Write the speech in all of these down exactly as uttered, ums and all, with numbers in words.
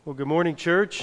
Well, good morning, church.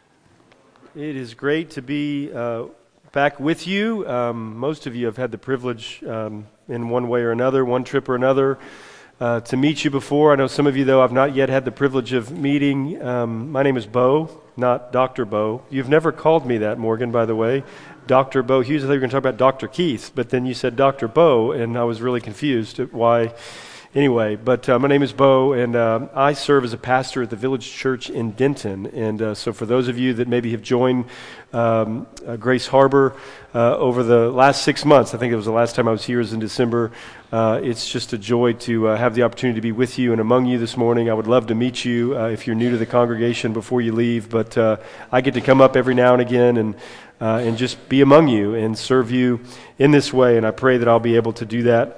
It is great to be uh, back with you. Um, most of you have had the privilege um, in one way or another, one trip or another, uh, to meet you before. I know some of you, though, I've not yet had the privilege of meeting. Um, my name is Bo, not Doctor Bo. You've never called me that, Morgan, by the way. Doctor Bo Hughes. I thought you were going to talk about Doctor Keith, but then you said Doctor Bo, and I was really confused at why. Anyway, but uh, my name is Bo, and uh, I serve as a pastor at the Village Church in Denton. And uh, so for those of you that maybe have joined um, uh, Grace Harbor uh, over the last six months, I think it was the last time I was here was in December, uh, it's just a joy to uh, have the opportunity to be with you and among you this morning. I would love to meet you uh, if you're new to the congregation before you leave, but uh, I get to come up every now and again and uh, and just be among you and serve you in this way, and I pray that I'll be able to do that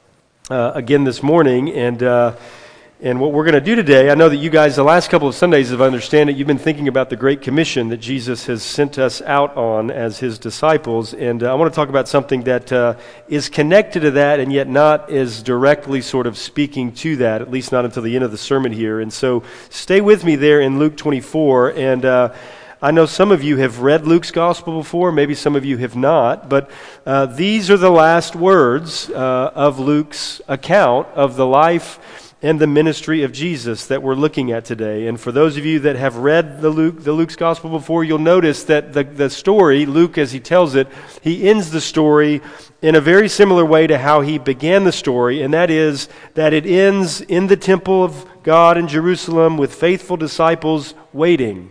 Uh, again this morning. And uh, and what we're going to do today, I know that you guys the last couple of Sundays, if I understand it, you've been thinking about the Great Commission that Jesus has sent us out on as His disciples, and uh, I want to talk about something that uh, is connected to that and yet not as directly sort of speaking to that, at least not until the end of the sermon here. And so stay with me there in Luke twenty-four, and uh, I know some of you have read Luke's gospel before, maybe some of you have not, but uh, these are the last words uh, of Luke's account of the life and the ministry of Jesus that we're looking at today. And for those of you that have read the Luke, the Luke's gospel before, you'll notice that the, the story, Luke as he tells it, he ends the story in a very similar way to how he began the story, and that is that it ends in the temple of God in Jerusalem with faithful disciples waiting.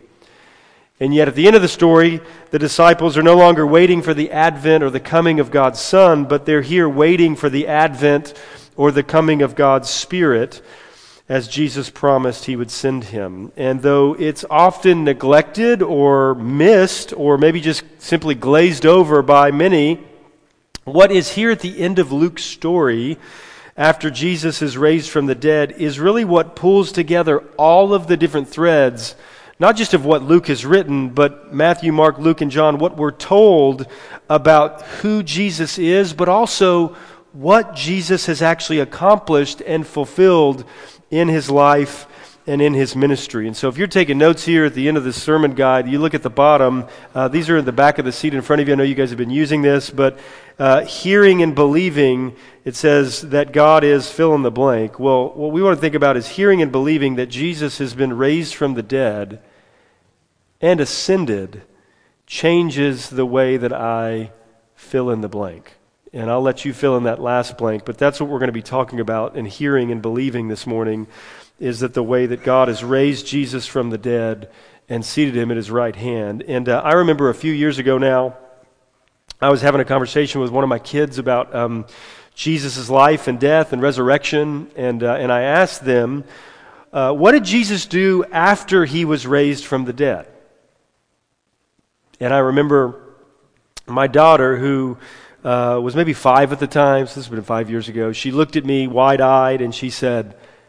And yet at the end of the story, the disciples are no longer waiting for the advent or the coming of God's Son, but they're here waiting for the advent or the coming of God's Spirit, as Jesus promised He would send Him. And though it's often neglected or missed or maybe just simply glazed over by many, what is here at the end of Luke's story after Jesus is raised from the dead is really what pulls together all of the different threads, not just of what Luke has written, but Matthew, Mark, Luke, and John, what we're told about who Jesus is, but also what Jesus has actually accomplished and fulfilled in His life and in His ministry. And so if you're taking notes here at the end of this sermon guide, you look at the bottom, uh, these are in the back of the seat in front of you. I know you guys have been using this, but uh, hearing and believing, it says that God is fill in the blank. Well, what we want to think about is hearing and believing that Jesus has been raised from the dead and ascended changes the way that I fill in the blank. And I'll let you fill in that last blank, but that's what we're going to be talking about in hearing and believing this morning, is that the way that God has raised Jesus from the dead and seated Him at His right hand. And uh, I remember a few years ago now, I was having a conversation with one of my kids about um, Jesus' life and death and resurrection, and uh, and I asked them, uh, what did Jesus do after He was raised from the dead? And I remember my daughter, who uh, was maybe five at the time, so this has been five years ago, she looked at me wide-eyed and she said,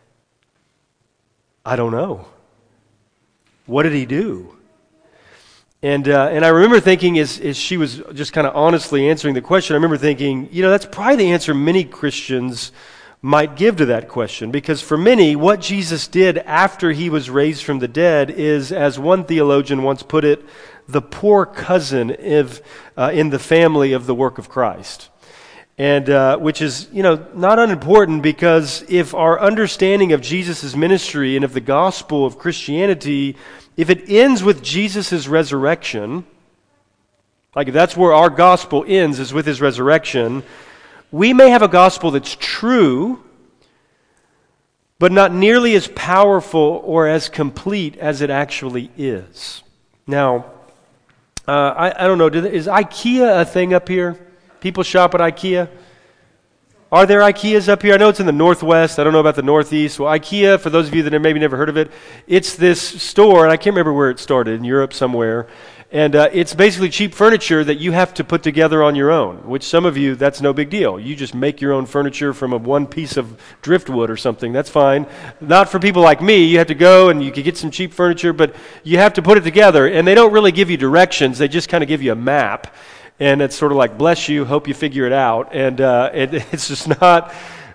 I don't know. What did He do? And uh, and I remember thinking, as, as she was just kind of honestly answering the question, I remember thinking, you know, that's probably the answer many Christians might give to that question. Because for many, what Jesus did after He was raised from the dead is, as one theologian once put it, the poor cousin of, uh, in the family of the work of Christ. And uh, which is, you know, not unimportant, because if our understanding of Jesus' ministry and of the gospel of Christianity, if it ends with Jesus' resurrection, like if that's where our gospel ends, is with His resurrection, we may have a gospel that's true, but not nearly as powerful or as complete as it actually is. Now, uh, I, I don't know, is IKEA a thing up here? People shop at IKEA? Are there IKEAs up here? I know it's in the Northwest. I don't know about the Northeast. Well, IKEA, for those of you that have maybe never heard of it, it's this store, and I can't remember where it started, in Europe somewhere, and uh, it's basically cheap furniture that you have to put together on your own, which some of you, that's no big deal. You just make your own furniture from a one piece of driftwood or something. That's fine. Not for people like me. You have to go and you can get some cheap furniture, but you have to put it together, and they don't really give you directions. They just kind of give you a map. And it's sort of like, bless you, hope you figure it out. And uh, it, it's just not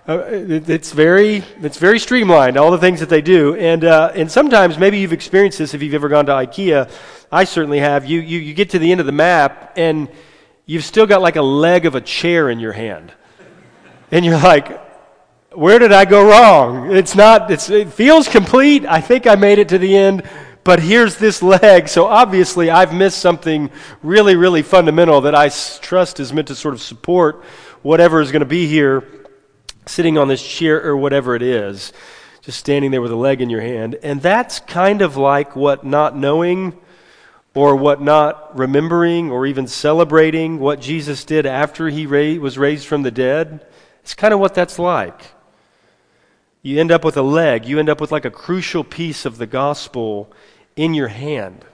Uh, it, it's very it's very streamlined, all the things that they do. And uh, and sometimes, maybe you've experienced this if you've ever gone to IKEA. I certainly have. You, you, you get to the end of the map, and you've still got like a leg of a chair in your hand. And you're like, where did I go wrong? It's not, it's, it feels complete. I think I made it to the end, but here's this leg. So obviously I've missed something really, really fundamental that I trust is meant to sort of support whatever is going to be here, sitting on this chair or whatever it is, just standing there with a leg in your hand. And that's kind of like what not knowing or what not remembering or even celebrating what Jesus did after he ra- was raised from the dead. It's kind of what that's like. You end up with a leg. You end up with like a crucial piece of the gospel in your hand.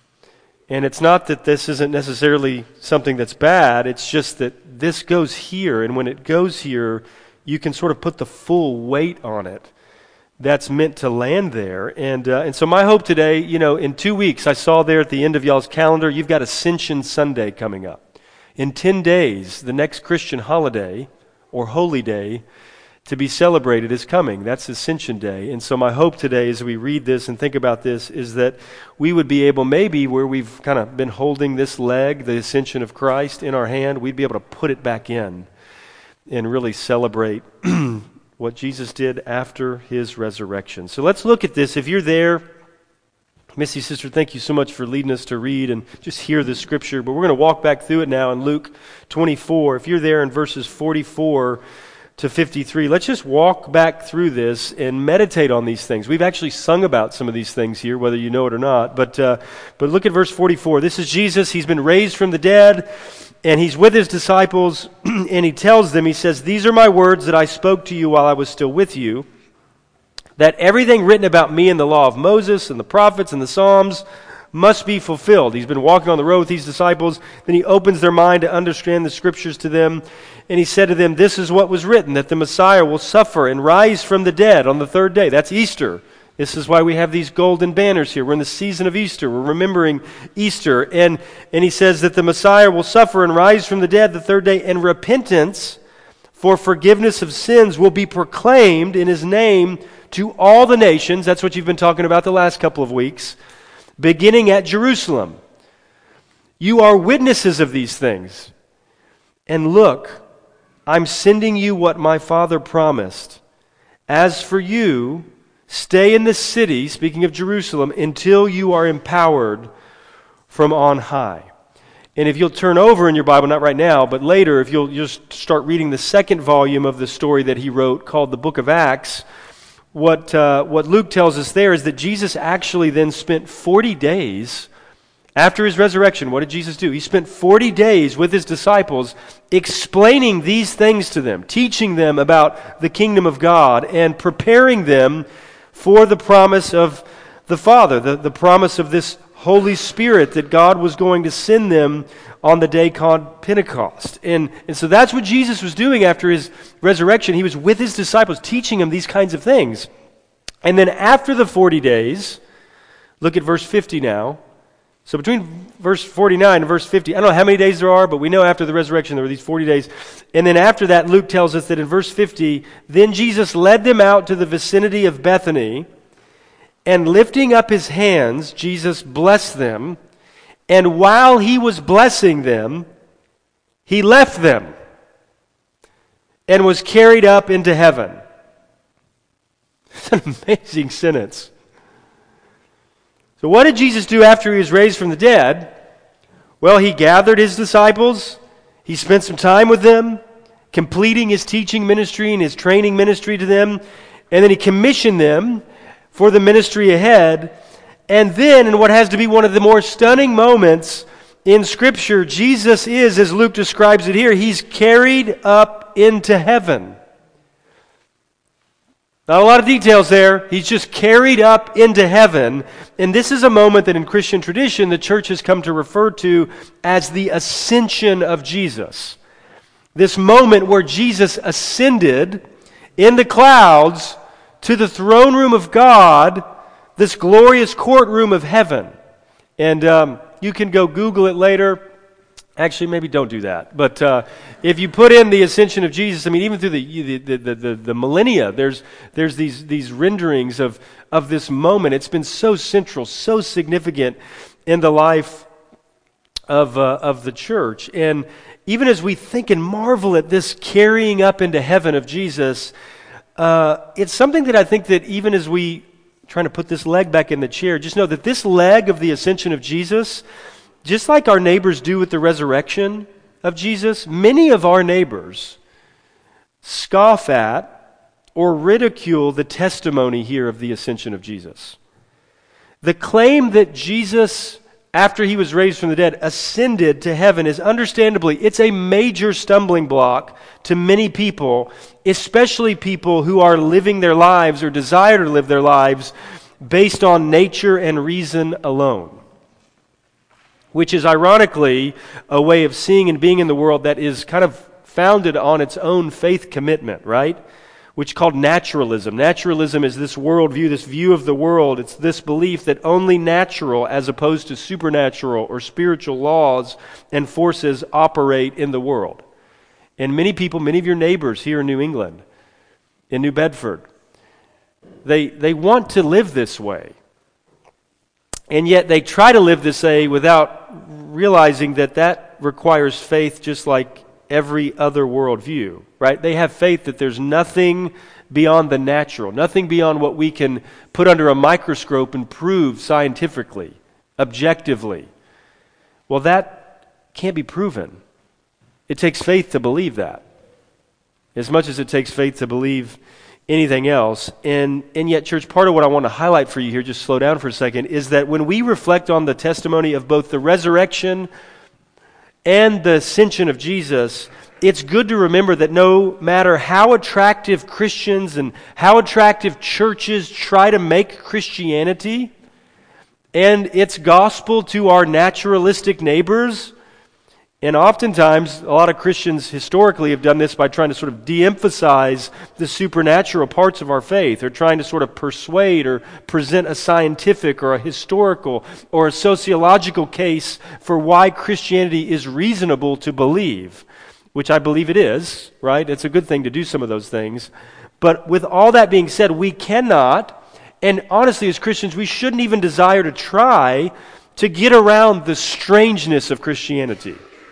And it's not that this isn't necessarily something that's bad. It's just that this goes here. And when it goes here, you can sort of put the full weight on it that's meant to land there. And uh, and so my hope today, you know, in two weeks, I saw there at the end of y'all's calendar, you've got Ascension Sunday coming up. In ten days, the next Christian holiday or holy day to be celebrated is coming. That's Ascension Day. And so my hope today as we read this and think about this is that we would be able, maybe where we've kind of been holding this leg, the ascension of Christ, in our hand, we'd be able to put it back in and really celebrate what Jesus did after his resurrection. So let's look at this. If you're there, Missy, sister, thank you so much for leading us to read and just hear this scripture. But we're going to walk back through it now in Luke twenty-four. If you're there in verses forty-four to fifty-three, let's just walk back through this and meditate on these things. We've actually sung about some of these things here, whether you know it or not. But uh, but look at verse forty-four. This is Jesus. He's been raised from the dead, and he's with his disciples, and he tells them, he says, "These are my words that I spoke to you while I was still with you, that everything written about me in the law of Moses and the prophets and the Psalms must be fulfilled." He's been walking on the road with these disciples. Then he opens their mind to understand the scriptures to them. And he said to them, "This is what was written, that the Messiah will suffer and rise from the dead on the third day." That's Easter. This is why we have these golden banners here. We're in the season of Easter. We're remembering Easter. And, and he says that the Messiah will suffer and rise from the dead the third day, and repentance for forgiveness of sins will be proclaimed in his name to all the nations. That's what you've been talking about the last couple of weeks, beginning at Jerusalem. You are witnesses of these things. And look, I'm sending you what my Father promised. As for you, stay in the city, speaking of Jerusalem, until you are empowered from on high. And if you'll turn over in your Bible, not right now, but later, if you'll just start reading the second volume of the story that he wrote called the Book of Acts, what, uh, what Luke tells us there is that Jesus actually then spent forty days after his resurrection. What did Jesus do? He spent forty days with his disciples explaining these things to them, teaching them about the kingdom of God, and preparing them for the promise of the Father, the, the promise of this Holy Spirit that God was going to send them on the day called Pentecost. And, and so that's what Jesus was doing after his resurrection. He was with his disciples, teaching them these kinds of things. And then after the forty days, look at verse fifty now. So between verse forty-nine and verse fifty, I don't know how many days there are, but we know after the resurrection there were these forty days. And then after that, Luke tells us that in verse fifty, then Jesus led them out to the vicinity of Bethany, and lifting up his hands, Jesus blessed them. And while he was blessing them, he left them and was carried up into heaven. It's an amazing sentence. So what did Jesus do after he was raised from the dead? Well, he gathered his disciples. He spent some time with them, completing his teaching ministry and his training ministry to them. And then he commissioned them for the ministry ahead. And then, in what has to be one of the more stunning moments in Scripture, Jesus is, as Luke describes it here, he's carried up into heaven. Not a lot of details there. He's just carried up into heaven. And this is a moment that in Christian tradition the church has come to refer to as the ascension of Jesus. This moment where Jesus ascended in the clouds to the throne room of God, this glorious courtroom of heaven. And um, you can go Google it later. Actually, maybe don't do that. But uh, if you put in the ascension of Jesus, I mean, even through the the, the, the, the millennia, there's there's these these renderings of of this moment. It's been so central, so significant in the life of uh, of the church. And even as we think and marvel at this carrying up into heaven of Jesus, uh, it's something that I think that even as we trying to put this leg back in the chair, just know that this leg of the ascension of Jesus, just like our neighbors do with the resurrection of Jesus, many of our neighbors scoff at or ridicule the testimony here of the ascension of Jesus. The claim that Jesus, after he was raised from the dead, ascended to heaven is understandably, it's a major stumbling block to many people, especially people who are living their lives or desire to live their lives based on nature and reason alone. Which is ironically a way of seeing and being in the world that is kind of founded on its own faith commitment, right? Which is called naturalism. Naturalism is this worldview, this view of the world. It's this belief that only natural as opposed to supernatural or spiritual laws and forces operate in the world. And many people, many of your neighbors here in New England, in New Bedford, they they want to live this way. And yet they try to live this way without realizing that that requires faith just like every other worldview, right? They have faith that there's nothing beyond the natural, nothing beyond what we can put under a microscope and prove scientifically, objectively. Well, that can't be proven. It takes faith to believe that, as much as it takes faith to believe anything else. And and yet, church, part of what I want to highlight for you here, just slow down for a second, is that when we reflect on the testimony of both the resurrection and the ascension of Jesus, it's good to remember that no matter how attractive Christians and how attractive churches try to make Christianity and its gospel to our naturalistic neighbors, and oftentimes, a lot of Christians historically have done this by trying to sort of de-emphasize the supernatural parts of our faith, or trying to sort of persuade or present a scientific or a historical or a sociological case for why Christianity is reasonable to believe, which I believe it is, right? It's a good thing to do some of those things. But with all that being said, we cannot, and honestly as Christians, we shouldn't even desire to try to get around the strangeness of Christianity.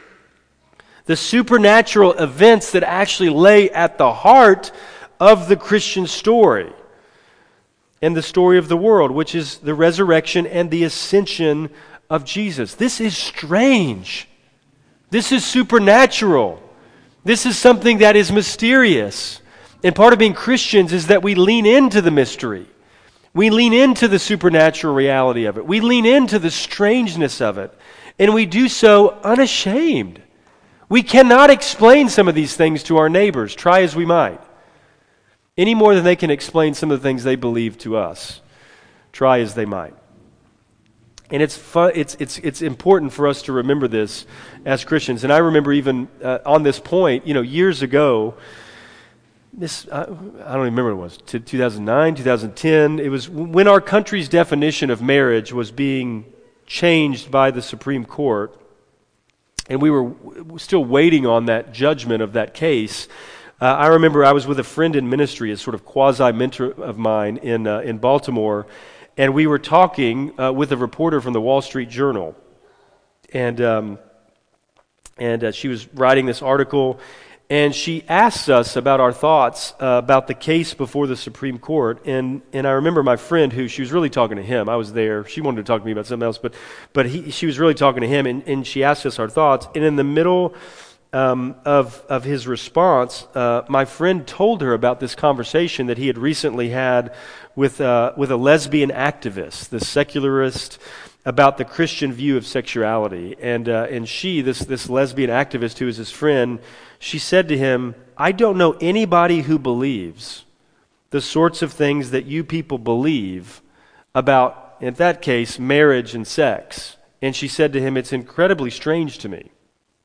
The supernatural events that actually lay at the heart of the Christian story and the story of the world, which is the resurrection and the ascension of Jesus. This is strange. This is supernatural. This is something that is mysterious. And part of being Christians is that we lean into the mystery. We lean into the supernatural reality of it. We lean into the strangeness of it. And we do so unashamed. We cannot explain some of these things to our neighbors, try as we might, any more than they can explain some of the things they believe to us, try as they might. And it's fun, it's it's it's important for us to remember this as Christians. And I remember even uh, on this point, you know, years ago, this I, I don't even remember what it was, two thousand nine, two thousand ten. It was when our country's definition of marriage was being changed by the Supreme Court. And we were still waiting on that judgment of that case. Uh, I remember I was with a friend in ministry, a sort of quasi-mentor of mine in uh, in Baltimore, and we were talking uh, with a reporter from the Wall Street Journal, and um, and uh, she was writing this article, and she asked us about our thoughts uh, about the case before the Supreme Court. And and I remember my friend, who she was really talking to him. I was there. She wanted to talk to me about something else, but but he, she was really talking to him, and, and she asked us our thoughts. And in the middle um, of of his response, uh, my friend told her about this conversation that he had recently had with uh, with a lesbian activist, the secularist, about the Christian view of sexuality. And uh, and she, this this lesbian activist who is his friend, she said to him, "I don't know anybody who believes the sorts of things that you people believe about, in that case, marriage and sex." And she said to him, "It's incredibly strange to me."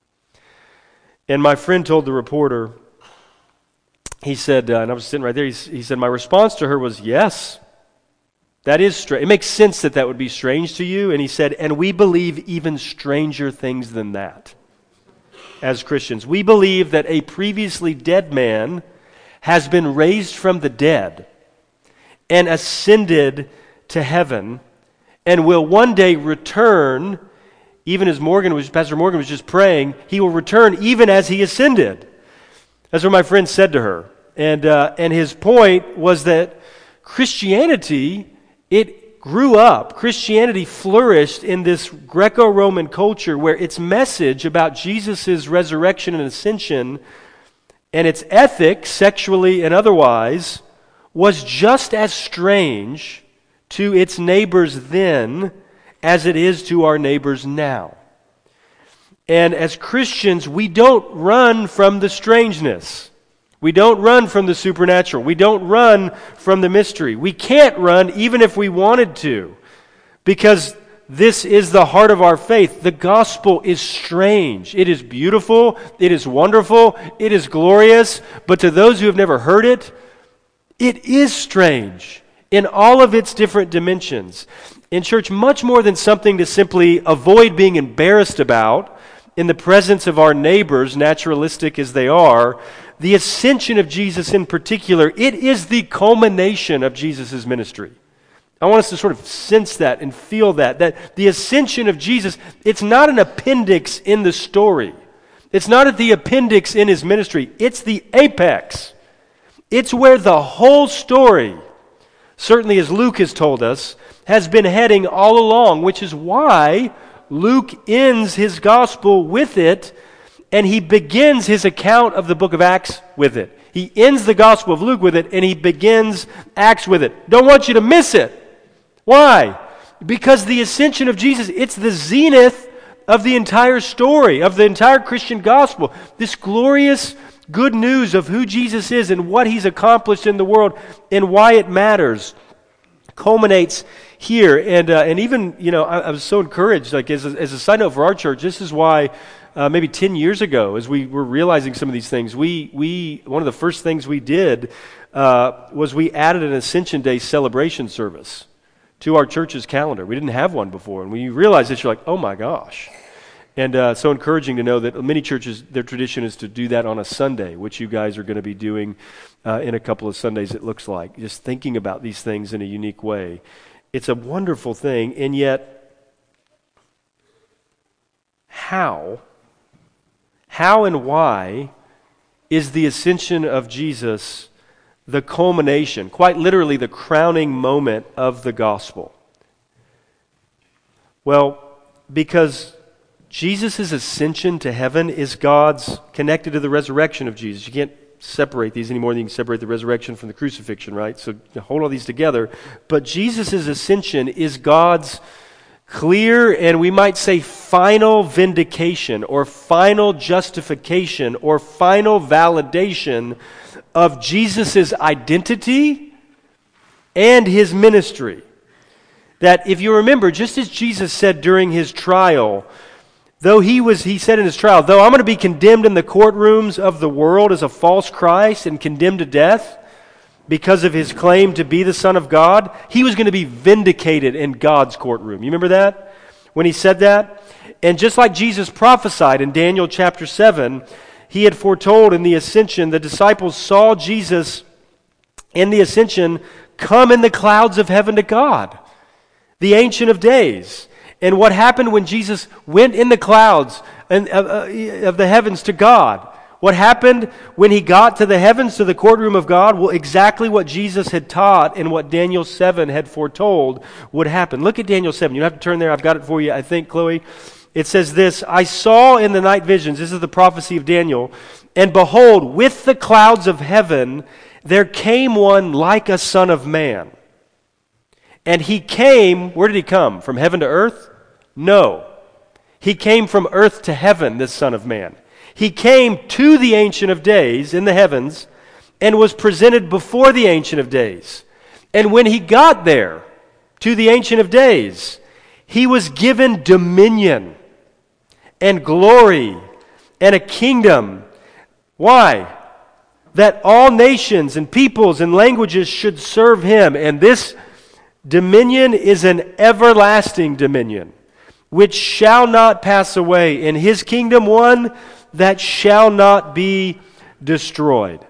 And my friend told the reporter, he said, uh, and I was sitting right there, he, he said, "My response to her was, yes, that is strange. It makes sense that that would be strange to you." And he said, "And we believe even stranger things than that." as Christians. We believe that a previously dead man has been raised from the dead and ascended to heaven and will one day return, even as Morgan was, Pastor Morgan was just praying, he will return even as he ascended. That's what my friend said to her. And, uh, and his point was that Christianity, it grew up, Christianity flourished in this Greco-Roman culture where its message about Jesus' resurrection and ascension and its ethics, sexually and otherwise, was just as strange to its neighbors then as it is to our neighbors now. And as Christians, we don't run from the strangeness. We don't run from the supernatural. We don't run from the mystery. We can't run even if we wanted to, because this is the heart of our faith. The gospel is strange. It is beautiful. It is wonderful. It is glorious. But to those who have never heard it, it is strange in all of its different dimensions. In church, much more than something to simply avoid being embarrassed about in the presence of our neighbors, naturalistic as they are, the ascension of Jesus in particular, it is the culmination of Jesus' ministry. I want us to sort of sense that and feel that, that the ascension of Jesus, it's not an appendix in the story. It's not the appendix in his ministry. It's the apex. It's where the whole story, certainly as Luke has told us, has been heading all along, which is why Luke ends his gospel with it, and he begins his account of the book of Acts with it. He ends the gospel of Luke with it, and he begins Acts with it. Don't want you to miss it. Why? Because the ascension of Jesus, it's the zenith of the entire story, of the entire Christian gospel. This glorious good news of who Jesus is and what he's accomplished in the world and why it matters culminates here. And uh, and even, you know, I, I was so encouraged, like as a, as a side note for our church, this is why uh, maybe ten years ago, as we were realizing some of these things, we, we one of the first things we did uh, was we added an Ascension Day celebration service to our church's calendar. We didn't have one before. And when you realize this, you're like, oh my gosh. And uh, so encouraging to know that many churches, their tradition is to do that on a Sunday, which you guys are going to be doing uh, in a couple of Sundays, it looks like. Just thinking about these things in a unique way. It's a wonderful thing, and yet, how, how and why is the ascension of Jesus the culmination, quite literally the crowning moment of the gospel? Well, because Jesus' ascension to heaven is God's, connected to the resurrection of Jesus. You can't separate these any more than you can separate the resurrection from the crucifixion, right? So hold all these together. But Jesus' ascension is God's clear and we might say final vindication or final justification or final validation of Jesus' identity and his ministry. That if you remember, just as Jesus said during his trial, though he was, he said in his trial, though I'm going to be condemned in the courtrooms of the world as a false Christ and condemned to death because of his claim to be the Son of God, he was going to be vindicated in God's courtroom. You remember that? When he said that? And just like Jesus prophesied in Daniel chapter seven, he had foretold in the ascension, the disciples saw Jesus in the ascension come in the clouds of heaven to God, the Ancient of Days. And what happened when Jesus went in the clouds and, uh, of the heavens to God? What happened when he got to the heavens, to the courtroom of God? Well, exactly what Jesus had taught and what Daniel seven had foretold would happen. Look at Daniel seven. You don't have to turn there. I've got it for you, I think, Chloe. It says this, I saw in the night visions, this is the prophecy of Daniel, and behold, with the clouds of heaven, there came one like a son of man. And he came, where did he come? From heaven to earth? No. He came from earth to heaven, this Son of Man. He came to the Ancient of Days in the heavens and was presented before the Ancient of Days. And when he got there, to the Ancient of Days, he was given dominion and glory and a kingdom. Why? That all nations and peoples and languages should serve him. And this dominion is an everlasting dominion, which shall not pass away. In his kingdom, one, that shall not be destroyed.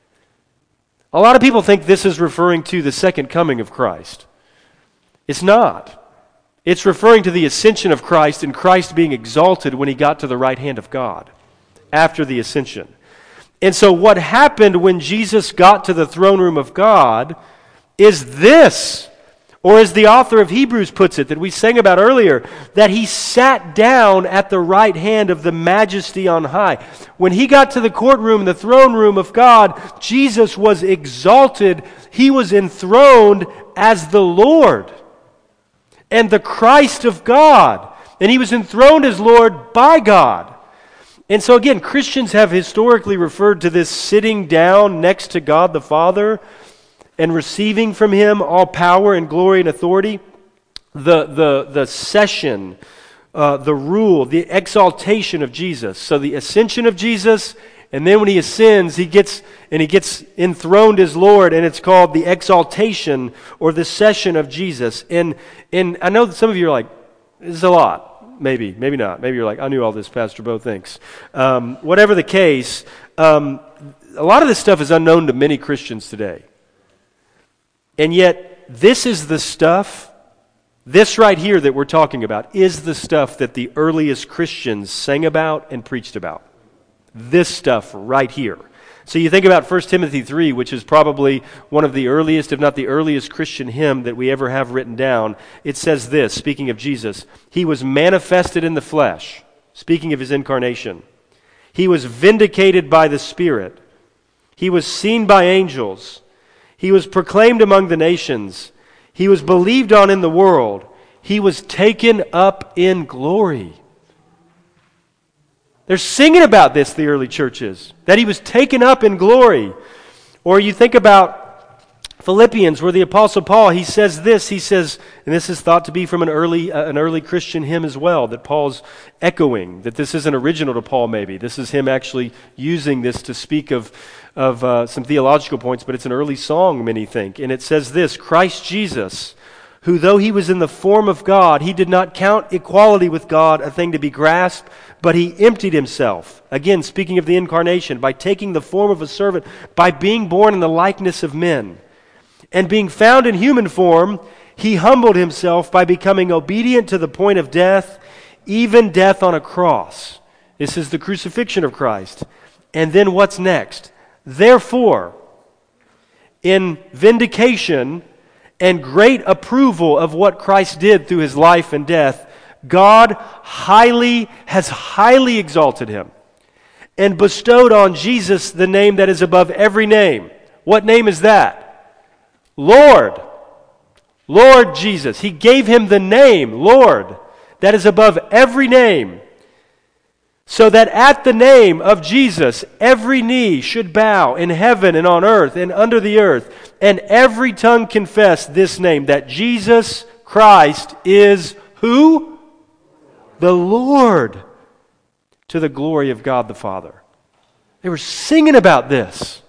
A lot of people think this is referring to the second coming of Christ. It's not. It's referring to the ascension of Christ and Christ being exalted when he got to the right hand of God after the ascension. And so what happened when Jesus got to the throne room of God is this, or as the author of Hebrews puts it, that we sang about earlier, that he sat down at the right hand of the majesty on high. When he got to the courtroom, the throne room of God, Jesus was exalted. He was enthroned as the Lord and the Christ of God. And he was enthroned as Lord by God. And so again, Christians have historically referred to this sitting down next to God the Father and receiving from him all power and glory and authority. The, the, the session, uh, the rule, the exaltation of Jesus. So the ascension of Jesus, and then when he ascends, he gets and he gets enthroned as Lord, and it's called the exaltation or the session of Jesus. And and I know that some of you are like, this is a lot. Maybe, maybe not. Maybe you're like, I knew all this, Pastor Bo thinks. Um, whatever the case, um, a lot of this stuff is unknown to many Christians today. And yet, this is the stuff, this right here that we're talking about, is the stuff that the earliest Christians sang about and preached about. This stuff right here. So you think about First Timothy three, which is probably one of the earliest, if not the earliest Christian hymn that we ever have written down. It says this, speaking of Jesus, he was manifested in the flesh, speaking of his incarnation. He was vindicated by the Spirit. He was seen by angels. He was proclaimed among the nations. He was believed on in the world. He was taken up in glory. They're singing about this, the early churches, that he was taken up in glory. Or you think about Philippians, where the Apostle Paul, he says this, he says, and this is thought to be from an early uh, an early Christian hymn as well, that Paul's echoing, that this isn't original to Paul maybe. This is him actually using this to speak of, of uh, some theological points, but it's an early song, many think. And it says this, Christ Jesus, who though he was in the form of God, he did not count equality with God a thing to be grasped, but he emptied himself. Again, speaking of the incarnation, by taking the form of a servant, by being born in the likeness of men. And being found in human form, he humbled himself by becoming obedient to the point of death, even death on a cross. This is the crucifixion of Christ. And then what's next? Therefore, in vindication and great approval of what Christ did through his life and death, God highly has highly exalted him and bestowed on Jesus the name that is above every name. What name is that? Lord. Lord Jesus. He gave him the name, Lord, that is above every name, so that at the name of Jesus every knee should bow in heaven and on earth and under the earth, and every tongue confess this name, that Jesus Christ is who? The Lord, to the glory of God the Father. They were singing about this.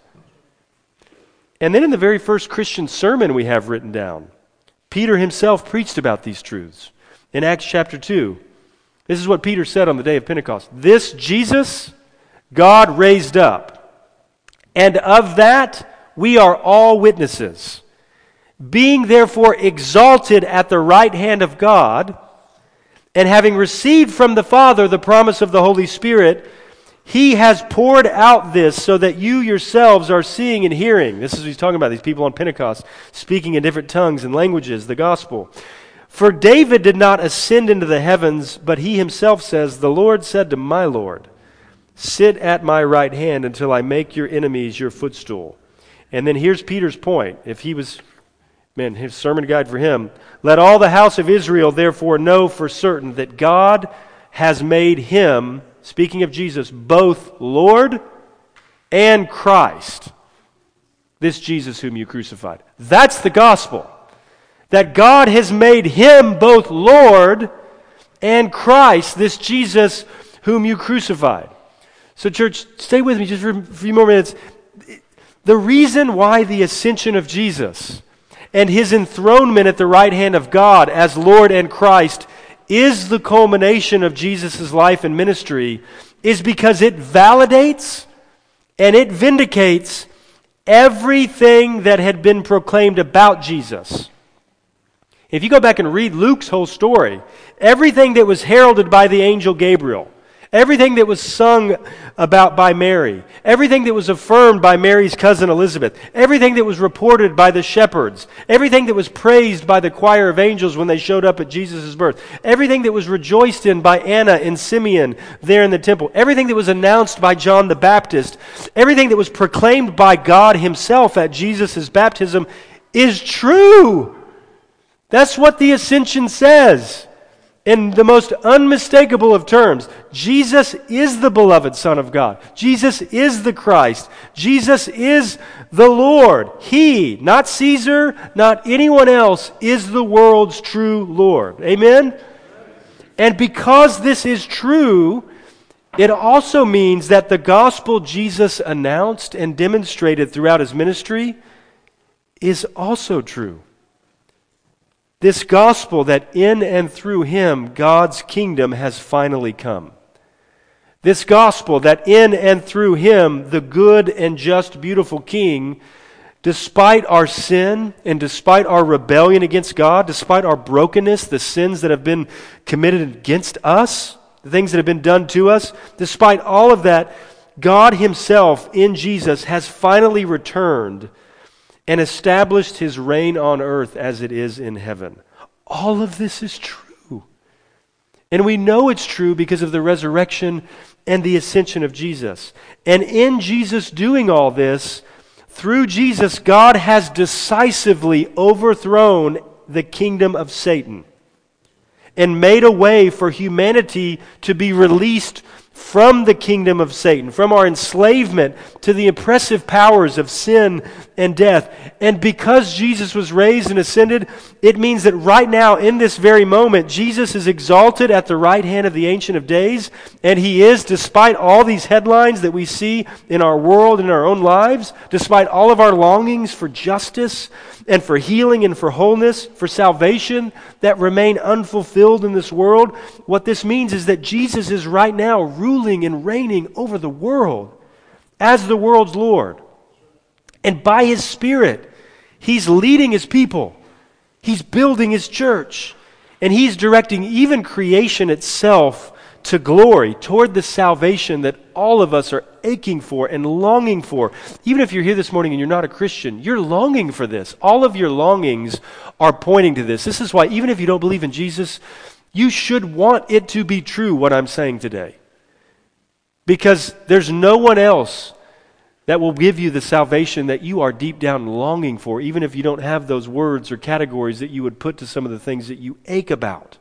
And then in the very first Christian sermon we have written down, Peter himself preached about these truths. In Acts chapter two, this is what Peter said on the day of Pentecost. This Jesus God raised up, and of that we are all witnesses. Being therefore exalted at the right hand of God, and having received from the Father the promise of the Holy Spirit, he has poured out this so that you yourselves are seeing and hearing. This is what he's talking about, these people on Pentecost speaking in different tongues and languages, the gospel. For David did not ascend into the heavens, but he himself says, the Lord said to my Lord, sit at my right hand until I make your enemies your footstool. And then here's Peter's point. If he was, man, his sermon guide for him. Let all the house of Israel therefore know for certain that God has made him, speaking of Jesus, both Lord and Christ. This Jesus whom you crucified. That's the gospel. That God has made him both Lord and Christ, this Jesus whom you crucified. So church, stay with me just for a few more minutes. The reason why the ascension of Jesus and his enthronement at the right hand of God as Lord and Christ is the culmination of Jesus' life and ministry is because it validates and it vindicates everything that had been proclaimed about Jesus. If you go back and read Luke's whole story, everything that was heralded by the angel Gabriel, everything that was sung about by Mary, everything that was affirmed by Mary's cousin Elizabeth, everything that was reported by the shepherds, everything that was praised by the choir of angels when they showed up at Jesus' birth, everything that was rejoiced in by Anna and Simeon there in the temple, everything that was announced by John the Baptist, everything that was proclaimed by God himself at Jesus' baptism is true. That's what the Ascension says. In the most unmistakable of terms, Jesus is the beloved Son of God. Jesus is the Christ. Jesus is the Lord. He, not Caesar, not anyone else, is the world's true Lord. Amen? And because this is true, it also means that the gospel Jesus announced and demonstrated throughout his ministry is also true. This gospel that in and through him God's kingdom has finally come. This gospel that in and through him the good and just beautiful King, despite our sin and despite our rebellion against God, despite our brokenness, the sins that have been committed against us, the things that have been done to us, despite all of that, God himself in Jesus has finally returned and established his reign on earth as it is in heaven. All of this is true. And we know it's true because of the resurrection and the ascension of Jesus. And in Jesus doing all this, through Jesus, God has decisively overthrown the kingdom of Satan and made a way for humanity to be released from the kingdom of Satan, from our enslavement to the oppressive powers of sin and death. And because Jesus was raised and ascended, it means that right now, in this very moment, Jesus is exalted at the right hand of the Ancient of Days, and he is, despite all these headlines that we see in our world and in our own lives, despite all of our longings for justice and for healing and for wholeness, for salvation that remain unfulfilled in this world, what this means is that Jesus is right now ruling and reigning over the world as the world's Lord. And by his Spirit, he's leading his people. He's building his church. And he's directing even creation itself to glory, toward the salvation that all of us are aching for and longing for. Even if you're here this morning and you're not a Christian, you're longing for this. All of your longings are pointing to this. This is why, even if you don't believe in Jesus, you should want it to be true, what I'm saying today. Because there's no one else that will give you the salvation that you are deep down longing for, even if you don't have those words or categories that you would put to some of the things that you ache about.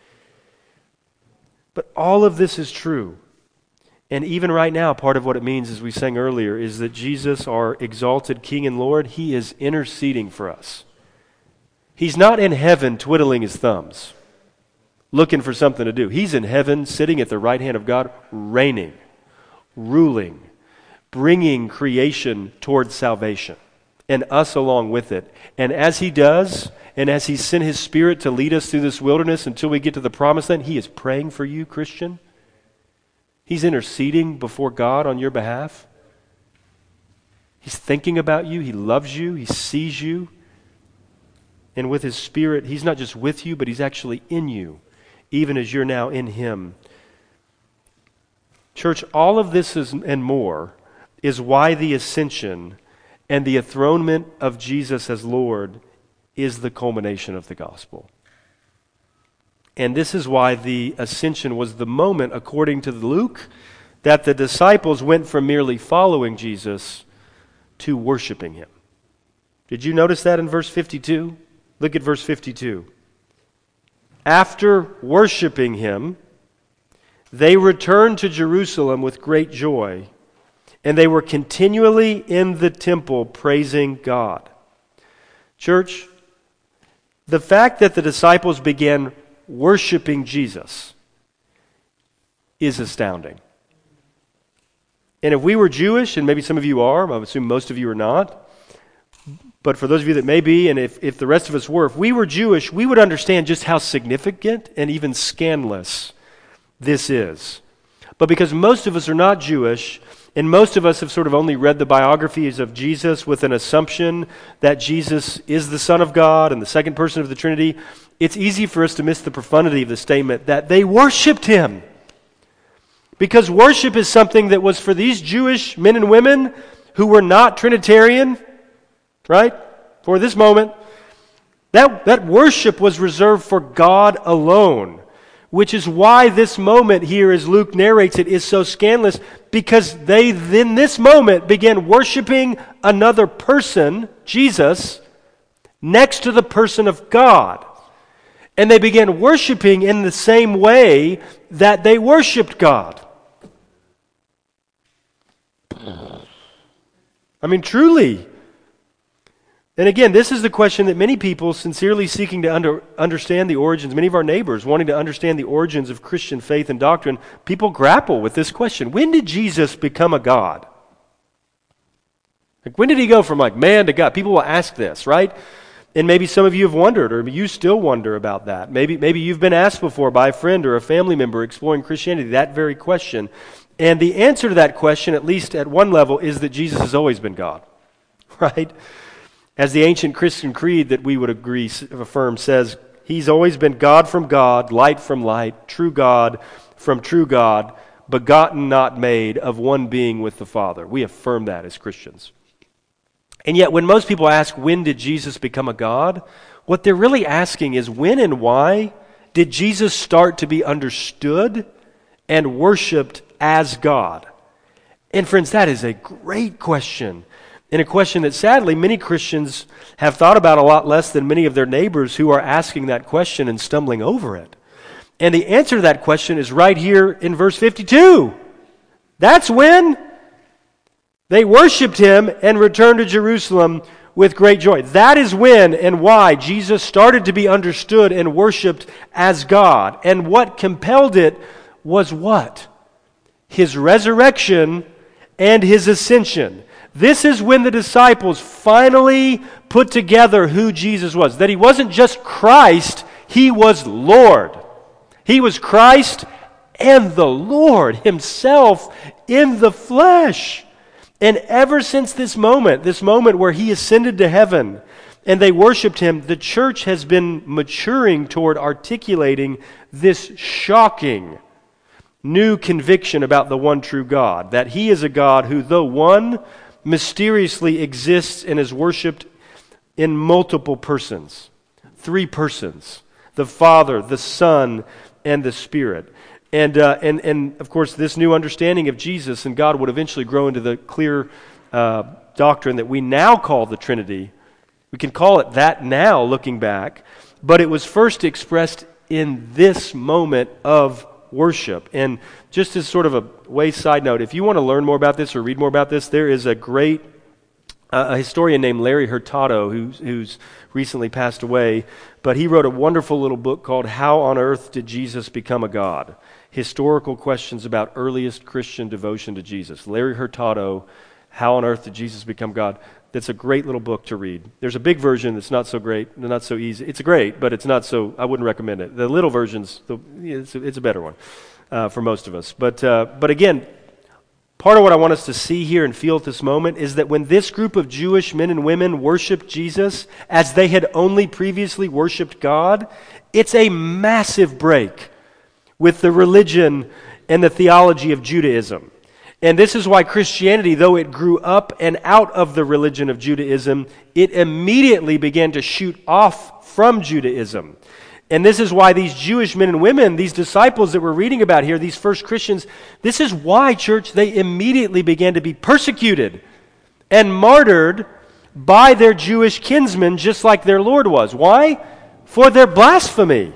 But all of this is true. And even right now, part of what it means, as we sang earlier, is that Jesus, our exalted King and Lord, he is interceding for us. He's not in heaven twiddling his thumbs, looking for something to do. He's in heaven, sitting at the right hand of God, reigning, ruling, bringing creation towards salvation, and us along with it. And as he does, and as he sent his Spirit to lead us through this wilderness until we get to the promised land, he is praying for you, Christian. He's interceding before God on your behalf. He's thinking about you. He loves you. He sees you. And with his Spirit, he's not just with you, but he's actually in you, even as you're now in him. Church, all of this is, and more is why the ascension and the enthronement of Jesus as Lord is the culmination of the gospel. And this is why the ascension was the moment, according to Luke, that the disciples went from merely following Jesus to worshiping him. Did you notice that in verse fifty-two? Look at verse fifty-two. After worshiping him, they returned to Jerusalem with great joy, and they were continually in the temple praising God. Church, the fact that the disciples began worshiping Jesus is astounding. And if we were Jewish, and maybe some of you are, I assume most of you are not, but for those of you that may be, and if, if the rest of us were, if we were Jewish, we would understand just how significant and even scandalous this is. But because most of us are not Jewish, and most of us have sort of only read the biographies of Jesus with an assumption that Jesus is the Son of God and the second person of the Trinity, it's easy for us to miss the profundity of the statement that they worshiped him. Because worship is something that was for these Jewish men and women who were not Trinitarian, right? For this moment, that, that worship was reserved for God alone. Which is why this moment here, as Luke narrates it, is so scandalous, because they, in this moment, began worshiping another person, Jesus, next to the person of God. And they began worshiping in the same way that they worshiped God. I mean, truly. And again, this is the question that many people sincerely seeking to under, understand the origins, many of our neighbors wanting to understand the origins of Christian faith and doctrine, people grapple with this question. When did Jesus become a God? Like, when did he go from like man to God? People will ask this, right? And maybe some of you have wondered, or you still wonder about that. Maybe, maybe you've been asked before by a friend or a family member exploring Christianity, that very question. And the answer to that question, at least at one level, is that Jesus has always been God, right? As the ancient Christian creed that we would agree, affirm, says, he's always been God from God, light from light, true God from true God, begotten, not made, of one being with the Father. We affirm that as Christians. And yet when most people ask, when did Jesus become a God? What they're really asking is, when and why did Jesus start to be understood and worshiped as God? And friends, that is a great question. And a question that sadly many Christians have thought about a lot less than many of their neighbors who are asking that question and stumbling over it. And the answer to that question is right here in verse fifty-two. That's when they worshiped him and returned to Jerusalem with great joy. That is when and why Jesus started to be understood and worshiped as God. And what compelled it was what? His resurrection and his ascension. This is when the disciples finally put together who Jesus was. That he wasn't just Christ, he was Lord. He was Christ and the Lord himself in the flesh. And ever since this moment, this moment where he ascended to heaven and they worshiped him, the church has been maturing toward articulating this shocking new conviction about the one true God. That he is a God who, though one, mysteriously exists and is worshipped in multiple persons. Three persons. The Father, the Son, and the Spirit. And, uh, and, and of course, this new understanding of Jesus and God would eventually grow into the clear uh, doctrine that we now call the Trinity. We can call it that now, looking back. But it was first expressed in this moment of worship. And just as sort of a way side note, if you want to learn more about this or read more about this, there is a great uh, a historian named Larry Hurtado who's, who's recently passed away, but he wrote a wonderful little book called How on Earth Did Jesus Become a God? Historical questions about earliest Christian devotion to Jesus. Larry Hurtado, How on Earth Did Jesus Become God? That's a great little book to read. There's a big version that's not so great, not so easy. It's great, but it's not so, I wouldn't recommend it. The little version's, the, it's, a, it's a better one uh, for most of us. But, uh, but again, part of what I want us to see here and feel at this moment is that when this group of Jewish men and women worshiped Jesus as they had only previously worshiped God, it's a massive break with the religion and the theology of Judaism. And this is why Christianity, though it grew up and out of the religion of Judaism, it immediately began to shoot off from Judaism. And this is why these Jewish men and women, these disciples that we're reading about here, these first Christians, this is why, church, they immediately began to be persecuted and martyred by their Jewish kinsmen, just like their Lord was. Why? For their blasphemy.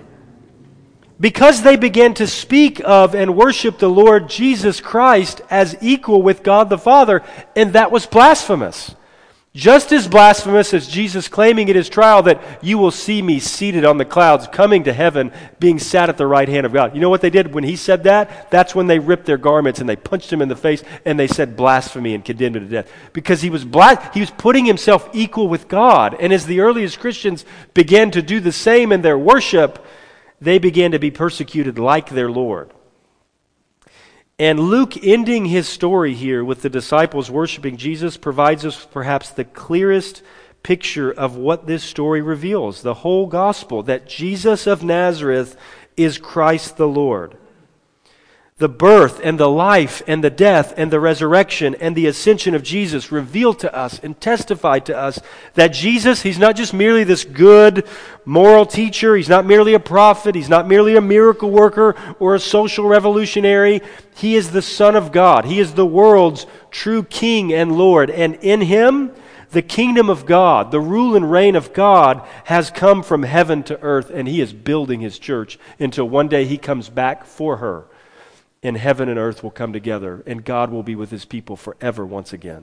Because they began to speak of and worship the Lord Jesus Christ as equal with God the Father, and that was blasphemous. Just as blasphemous as Jesus claiming at his trial that you will see me seated on the clouds coming to heaven, being sat at the right hand of God. You know what they did when he said that? That's when they ripped their garments and they punched him in the face and they said blasphemy and condemned him to death. Because he was blas- he was putting himself equal with God. And as the earliest Christians began to do the same in their worship, they began to be persecuted like their Lord. And Luke, ending his story here with the disciples worshiping Jesus, provides us perhaps the clearest picture of what this story reveals. The whole gospel, that Jesus of Nazareth is Christ the Lord. The birth and the life and the death and the resurrection and the ascension of Jesus reveal to us and testify to us that Jesus, he's not just merely this good moral teacher, he's not merely a prophet, he's not merely a miracle worker or a social revolutionary. He is the Son of God. He is the world's true King and Lord. And in him, the kingdom of God, the rule and reign of God has come from heaven to earth, and he is building his church until one day he comes back for her. And heaven and earth will come together, and God will be with his people forever once again.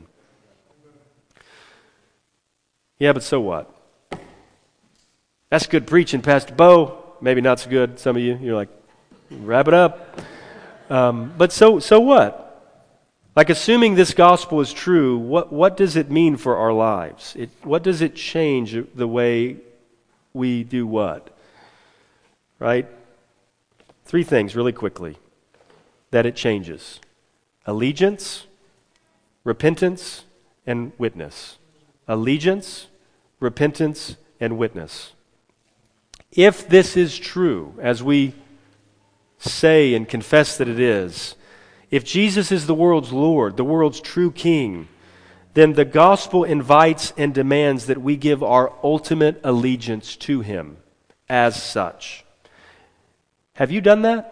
Yeah, but so what? That's good preaching, Pastor Bo. Maybe not so good. Some of you, you're like, wrap it up. Um, but so so what? Like, assuming this gospel is true, what, what does it mean for our lives? It, what does it change the way we do what? Right? Three things really quickly that it changes: allegiance, repentance, and witness. Allegiance, repentance, and witness. If this is true, as we say and confess that it is, if Jesus is the world's Lord, the world's true King, then the gospel invites and demands that we give our ultimate allegiance to him as such. Have you done that?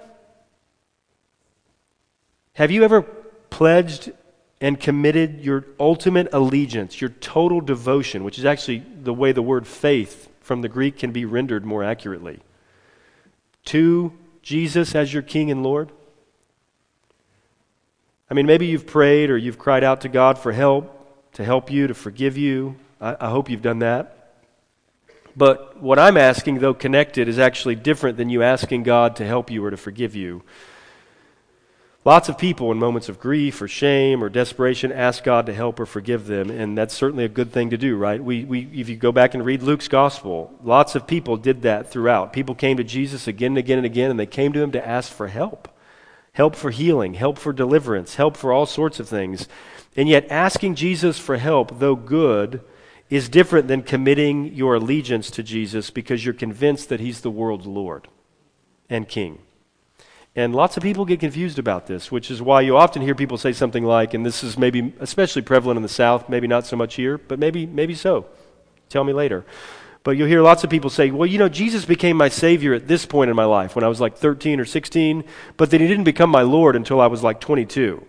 Have you ever pledged and committed your ultimate allegiance, your total devotion, which is actually the way the word faith from the Greek can be rendered more accurately, to Jesus as your King and Lord? I mean, maybe you've prayed or you've cried out to God for help, to help you, to forgive you. I, I hope you've done that. But what I'm asking, though connected, is actually different than you asking God to help you or to forgive you. Lots of people in moments of grief or shame or desperation ask God to help or forgive them, and that's certainly a good thing to do, right? We, we, if you go back and read Luke's gospel, lots of people did that throughout. People came to Jesus again and again and again, and they came to him to ask for help. Help for healing, help for deliverance, help for all sorts of things. And yet asking Jesus for help, though good, is different than committing your allegiance to Jesus because you're convinced that he's the world's Lord and King. And lots of people get confused about this, which is why you often hear people say something like, and this is maybe especially prevalent in the South, maybe not so much here, but maybe maybe so. Tell me later. But you'll hear lots of people say, well, you know, Jesus became my Savior at this point in my life when I was like thirteen or sixteen, but then he didn't become my Lord until I was like twenty-two.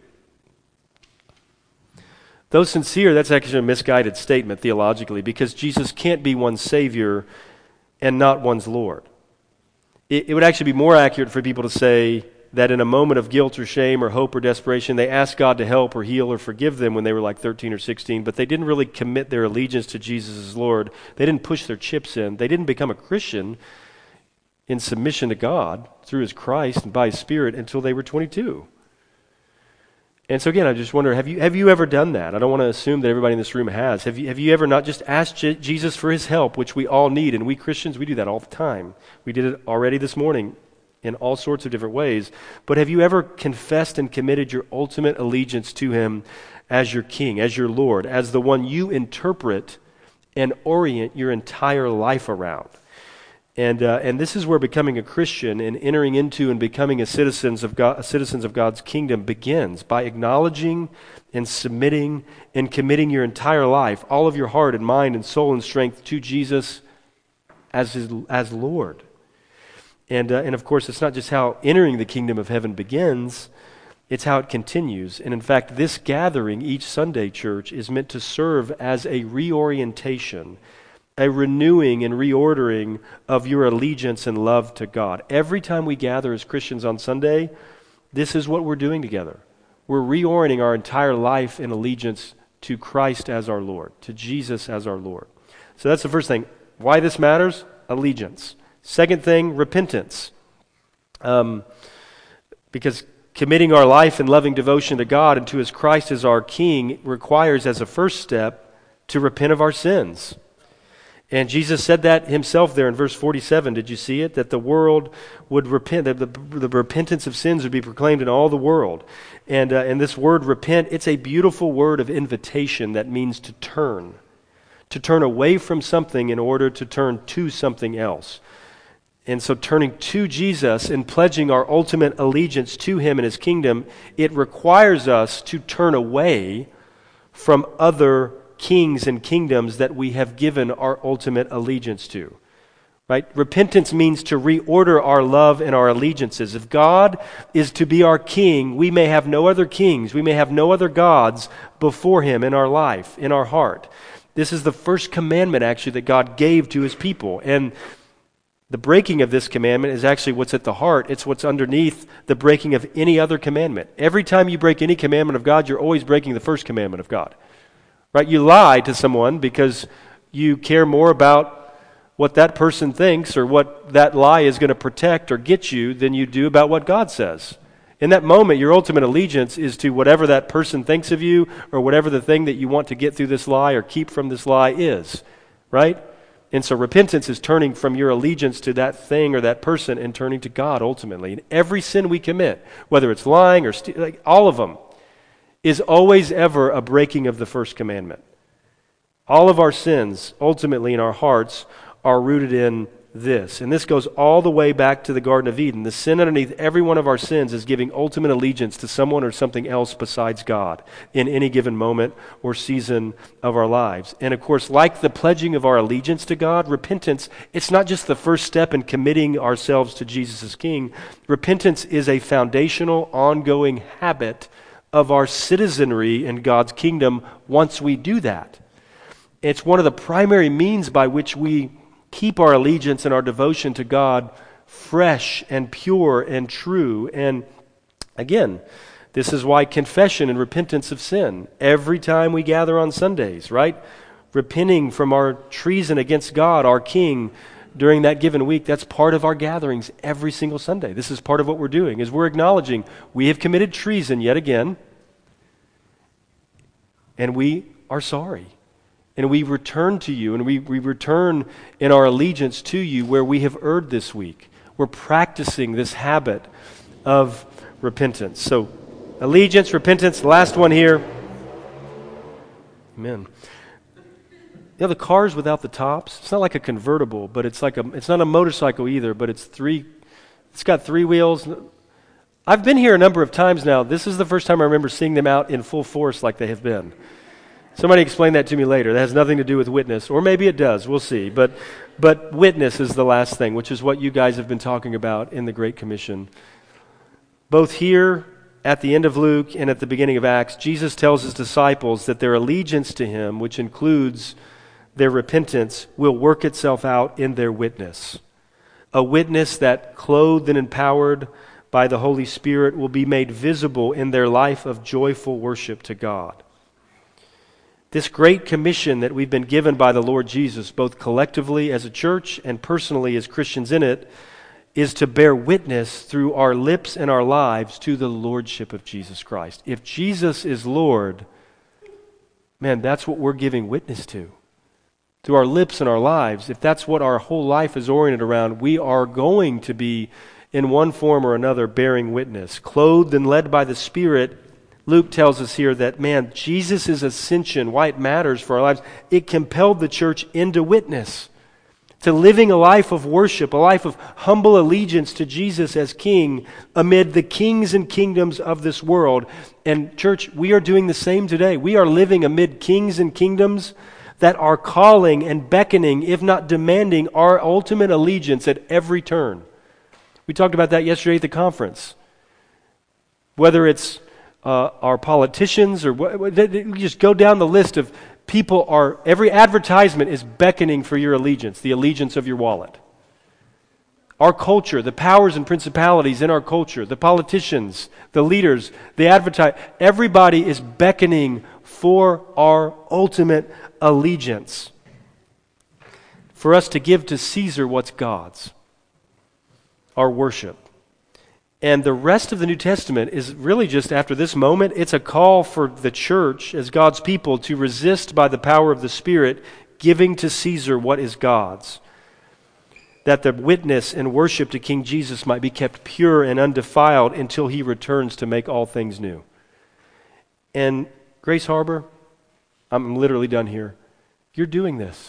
Though sincere, that's actually a misguided statement theologically, because Jesus can't be one's Savior and not one's Lord. It, it would actually be more accurate for people to say that in a moment of guilt or shame or hope or desperation, they asked God to help or heal or forgive them when they were like thirteen or sixteen, but they didn't really commit their allegiance to Jesus as Lord. They didn't push their chips in. They didn't become a Christian in submission to God through his Christ and by his Spirit until they were twenty-two. And so again, I just wonder, have you have you ever done that? I don't want to assume that everybody in this room has. Have you have you ever not just asked Je- Jesus for his help, which we all need, and we Christians, we do that all the time. We did it already this morning in all sorts of different ways. But have you ever confessed and committed your ultimate allegiance to him as your King, as your Lord, as the one you interpret and orient your entire life around? And uh, and this is where becoming a Christian and entering into and becoming a citizens of God, citizens of God's kingdom begins, by acknowledging and submitting and committing your entire life, all of your heart and mind and soul and strength to Jesus as his, as Lord. And uh, and of course, it's not just how entering the kingdom of heaven begins, it's how it continues. And in fact, this gathering each Sunday, church, is meant to serve as a reorientation, a renewing and reordering of your allegiance and love to God. Every time we gather as Christians on Sunday, this is what we're doing together. We're reorienting our entire life in allegiance to Christ as our Lord, to Jesus as our Lord. So that's the first thing. Why this matters? Allegiance. Second thing, repentance. Um, because committing our life in loving devotion to God and to his Christ as our King requires, as a first step, to repent of our sins. And Jesus said that himself there in verse forty-seven. Did you see it? That the world would repent, that the, the repentance of sins would be proclaimed in all the world. And, uh, and this word repent, it's a beautiful word of invitation that means to turn. To turn away from something in order to turn to something else. And so turning to Jesus and pledging our ultimate allegiance to him and his kingdom, it requires us to turn away from other kings and kingdoms that we have given our ultimate allegiance to. Right? Repentance means to reorder our love and our allegiances. If God is to be our king, we may have no other kings, we may have no other gods before him in our life, in our heart. This is the first commandment actually that God gave to his people. And the breaking of this commandment is actually what's at the heart. It's what's underneath the breaking of any other commandment. Every time you break any commandment of God, you're always breaking the first commandment of God. Right? You lie to someone because you care more about what that person thinks or what that lie is going to protect or get you than you do about what God says. In that moment, your ultimate allegiance is to whatever that person thinks of you or whatever the thing that you want to get through this lie or keep from this lie is. Right? And so repentance is turning from your allegiance to that thing or that person and turning to God ultimately. And every sin we commit, whether it's lying or st- like all of them, is always ever a breaking of the first commandment. All of our sins, ultimately in our hearts, are rooted in this. And this goes all the way back to the Garden of Eden. The sin underneath every one of our sins is giving ultimate allegiance to someone or something else besides God in any given moment or season of our lives. And of course, like the pledging of our allegiance to God, repentance, it's not just the first step in committing ourselves to Jesus as King. Repentance is a foundational, ongoing habit of our citizenry in God's kingdom once we do that. It's one of the primary means by which we keep our allegiance and our devotion to God fresh and pure and true. And again, this is why confession and repentance of sin, every time we gather on Sundays, right? Repenting from our treason against God, our King, during that given week, that's part of our gatherings every single Sunday. This is part of what we're doing, is we're acknowledging we have committed treason yet again, and we are sorry. And we return to you, and we, we return in our allegiance to you where we have erred this week. We're practicing this habit of repentance. So, allegiance, repentance, last one here. Amen. You know, the cars without the tops, it's not like a convertible, but it's like a, it's not a motorcycle either, but it's three, it's got three wheels. I've been here a number of times now. This is the first time I remember seeing them out in full force like they have been. Somebody explain that to me later. That has nothing to do with witness, or maybe it does. We'll see. But but witness is the last thing, which is what you guys have been talking about in the Great Commission. Both here at the end of Luke and at the beginning of Acts, Jesus tells his disciples that their allegiance to him, which includes their repentance, will work itself out in their witness. A witness that, clothed and empowered by the Holy Spirit, will be made visible in their life of joyful worship to God. This great commission that we've been given by the Lord Jesus, both collectively as a church and personally as Christians in it, is to bear witness through our lips and our lives to the lordship of Jesus Christ. If Jesus is Lord, man, that's what we're giving witness to. Through our lips and our lives, if that's what our whole life is oriented around, we are going to be, in one form or another, bearing witness. Clothed and led by the Spirit, Luke tells us here that, man, Jesus' ascension, why it matters for our lives, it compelled the church into witness, to living a life of worship, a life of humble allegiance to Jesus as King amid the kings and kingdoms of this world. And church, we are doing the same today. We are living amid kings and kingdoms that are calling and beckoning, if not demanding, our ultimate allegiance at every turn. We talked about that yesterday at the conference. Whether it's Uh, our politicians, or what, you just go down the list of people are, every advertisement is beckoning for your allegiance, the allegiance of your wallet. Our culture, the powers and principalities in our culture, the politicians, the leaders, the advertise, everybody is beckoning for our ultimate allegiance. For us to give to Caesar what's God's, our worship. And the rest of the New Testament is really just after this moment, it's a call for the church as God's people to resist by the power of the Spirit giving to Caesar what is God's, that the witness and worship to King Jesus might be kept pure and undefiled until he returns to make all things new. And Grace Harbor, I'm literally done here. You're doing this.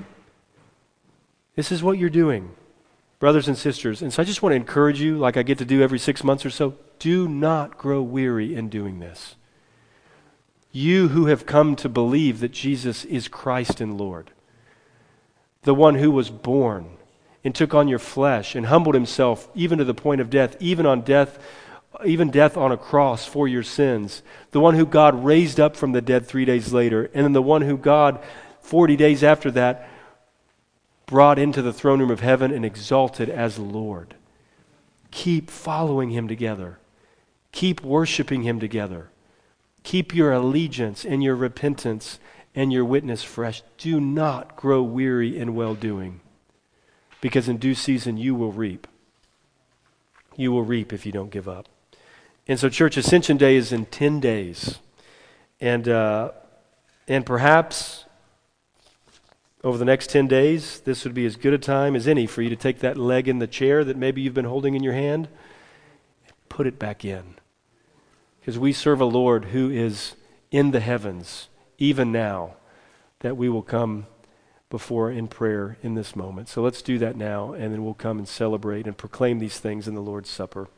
This is what you're doing, brothers and sisters. And so I just want to encourage you, like I get to do every six months or so, do not grow weary in doing this. You who have come to believe that Jesus is Christ and Lord, the one who was born and took on your flesh and humbled himself even to the point of death, even on death, even death on a cross for your sins, the one who God raised up from the dead three days later, and then the one who God, forty days after that, brought into the throne room of heaven and exalted as Lord. Keep following him together. Keep worshiping him together. Keep your allegiance and your repentance and your witness fresh. Do not grow weary in well-doing, because in due season you will reap. You will reap if you don't give up. And so, church, Ascension Day is in ten days. And, uh, and perhaps over the next ten days, this would be as good a time as any for you to take that leg in the chair that maybe you've been holding in your hand and put it back in. Because we serve a Lord who is in the heavens, even now, that we will come before in prayer in this moment. So let's do that now, and then we'll come and celebrate and proclaim these things in the Lord's Supper.